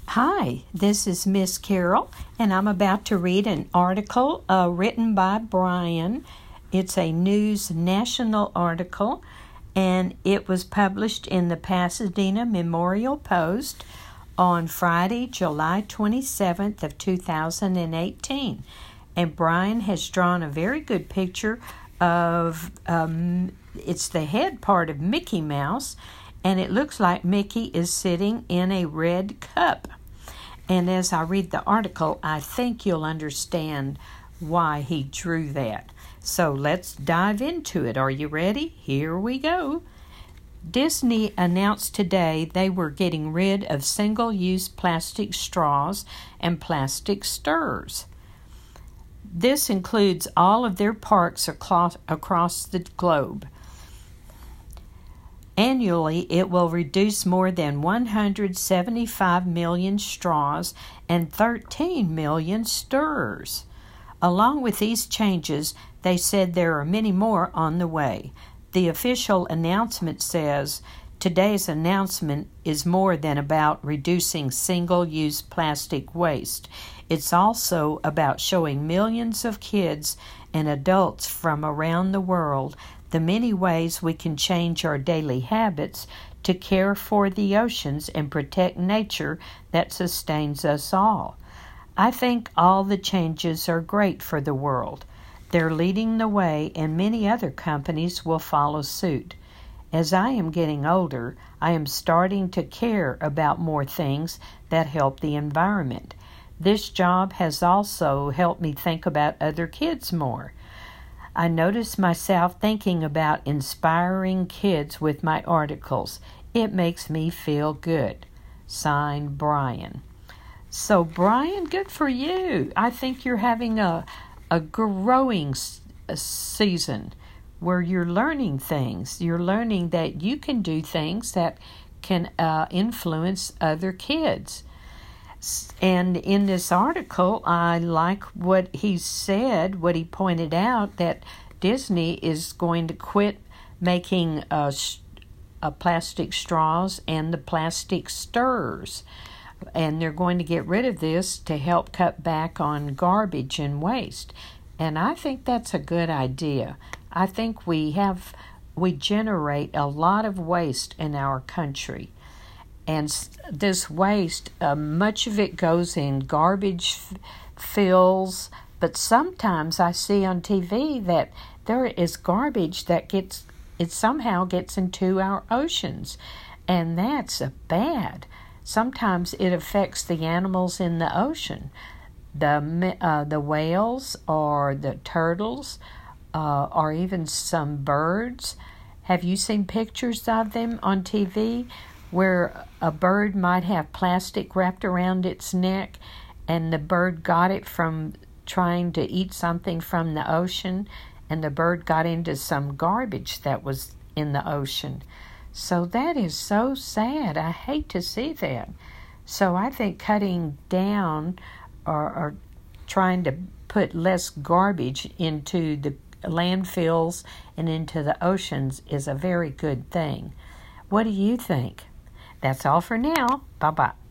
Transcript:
Hi, this is Miss Carol, and I'm about to read an article written by Brian. It's a News National article, and it was published in the Pasadena Memorial Post on Friday, July 27th of 2018. And Brian has drawn a very good picture of, it's the head part of Mickey Mouse, and it looks like Mickey is sitting in a red cup. And as I read the article, I think you'll understand why he drew that. So let's dive into it. Are you ready? Here we go. Disney announced today they were getting rid of single-use plastic straws and plastic stirrers. This includes all of their parks across the globe. Annually, it will reduce more than 175 million straws and 13 million stirrers. Along with these changes, they said there are many more on the way. The official announcement says, today's announcement is more than about reducing single-use plastic waste. It's also about showing millions of kids and adults from around the world the many ways we can change our daily habits to care for the oceans and protect nature that sustains us all. I think all the changes are great for the world. They're leading the way, and many other companies will follow suit. As I am getting older, I am starting to care about more things that help the environment. This job has also helped me think about other kids more. I notice myself thinking about inspiring kids with my articles. It makes me feel good. Signed, Brian. So, Brian, good for you. I think you're having a growing season where you're learning things. You're learning that you can do things that can influence other kids. And in this article, I like what he said, what he pointed out, that Disney is going to quit making plastic straws and the plastic stirrers. And they're going to get rid of this to help cut back on garbage and waste. And I think that's a good idea. I think we generate a lot of waste in our country. And this waste, much of it goes in garbage fills, but sometimes I see on TV that there is garbage that somehow gets into our oceans, and that's bad. Sometimes it affects the animals in the ocean, the whales or the turtles, or even some birds. Have you seen pictures of them on TV? Where a bird might have plastic wrapped around its neck, and the bird got it from trying to eat something from the ocean, and the bird got into some garbage that was in the ocean. So that is so sad. I hate to see that. So I think cutting down or trying to put less garbage into the landfills and into the oceans is a very good thing. What do you think? That's all for now. Bye-bye.